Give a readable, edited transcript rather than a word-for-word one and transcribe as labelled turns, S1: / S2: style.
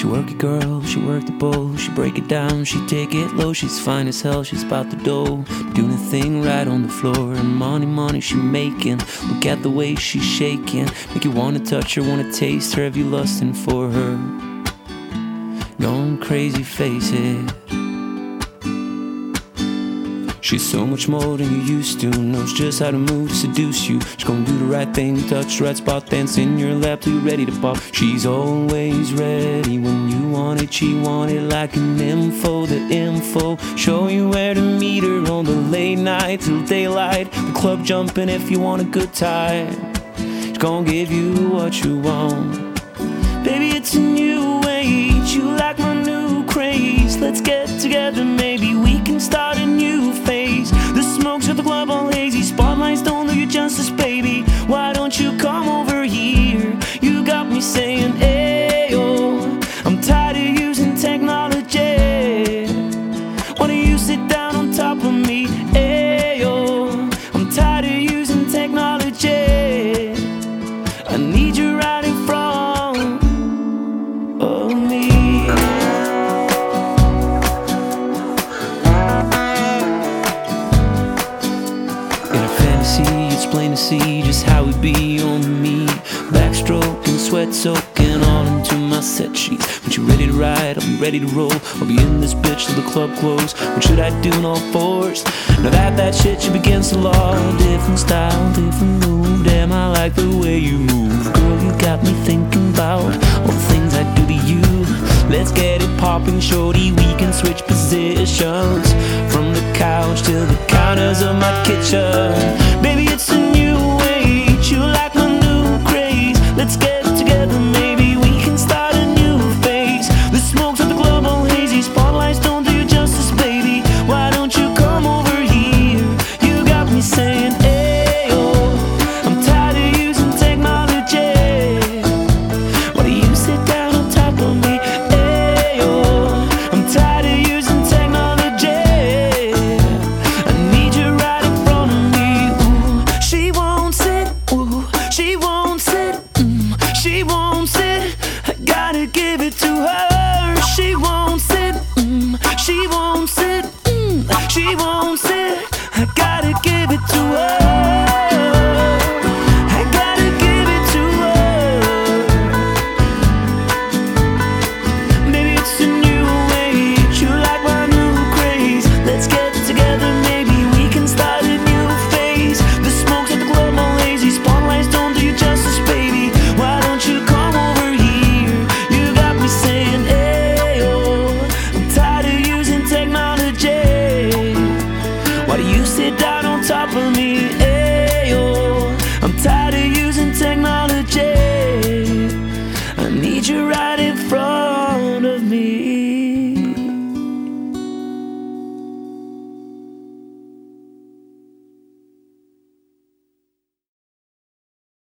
S1: She work it, girl, she work the bowl. She break it down, she take it low. She's fine as hell, she's about the dough, doing a thing right on the floor. And money she making. Look at the way she's shaking, make you wanna touch her, wanna taste her. Have you lusting for her? Going crazy, face it. She's so much more than you used to. Knows just how to move to seduce you. She's gonna do the right thing, touch the right spot, dance in your lap till you're ready to pop. She's always ready when you want it. She want it like an info, the info. Show you where to meet her on the late night till daylight. The club jumping if you want a good time. She's gonna give you what you want. Baby, it's a new age. You like my new craze. Let's get together, maybe we can start a new phase. The smokes at the club all hazy, spotlights don't do you justice, baby. Why don't you come over here? You got me saying, ayo, I'm tired of using technology. Why don't you sit down on top of me? Ayo, I'm tired of using technology. I need you right in front of me. It's plain to see just how we be on me. Backstroking, sweat soaking all into my set sheets. When you're ready to ride, I'll be ready to roll. I'll be in this bitch till the club close. What should I do in all fours? Now that shit should be against the law. Different style, different move. Damn, I like the way you move. Girl, you got me thinking about all the things I do to you. Let's get it popping, shorty. We can switch positions from the couch to the counters of my kitchen.